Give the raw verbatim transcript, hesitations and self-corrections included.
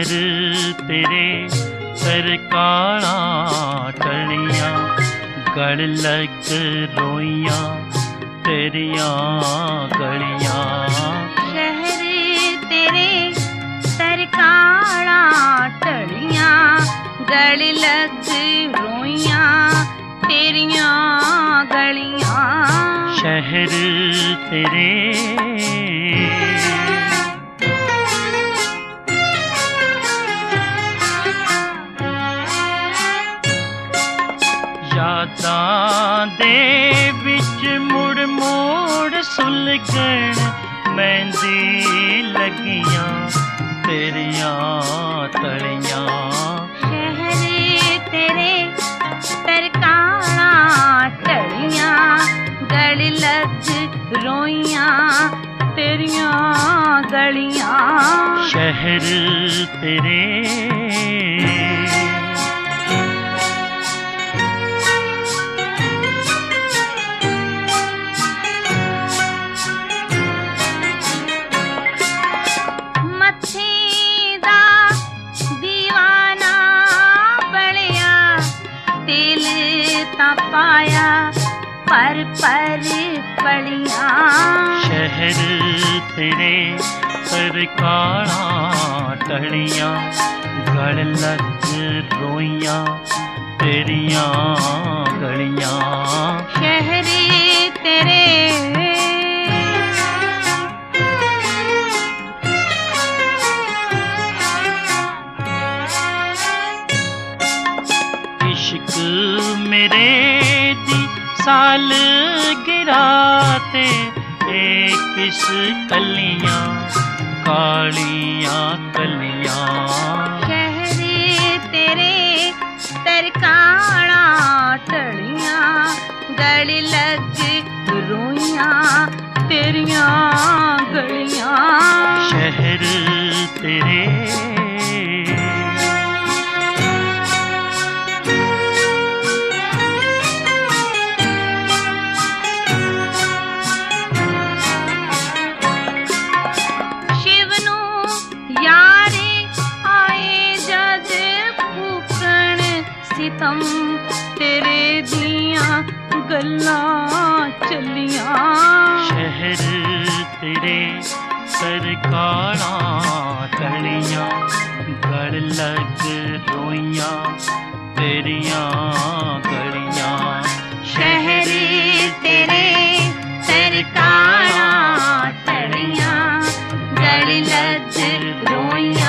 शहर तेरे सरकारा टलियां, गल लग रोइयां तेरियां गलियां। शहर तेरे सरकारा टलियां, गल लग रोइयां तेरियां गलियां। शहर तेरे यादां दे विच मुड़ मुड़ सुलगण मेहंदी लगियां तेरियां तलियां। शहर तेरे सरकारा टलियां, गल लग रोइयां तेरियां गलियां। शहर तेरे पाया पर पर पलियां। शहर तेरे सरकारा टलियां, गल लग रोइयां तेरियां गलियां। शहर तेरे इश्क मेरे दी साल गिराते ए किस कलियां कालियां कलियां। शहर तेरे सरकारा टलियां, गल लग रोइयां तेरियां गलियां। शहर तेरे सितम तेरे दियां गल्लां चलियां। शहर तेरे सरकारा टलियां, गल लग रोइयां तेरियां गलियां। शहर तेरे सरकारा टलियां, गल लग रोइयां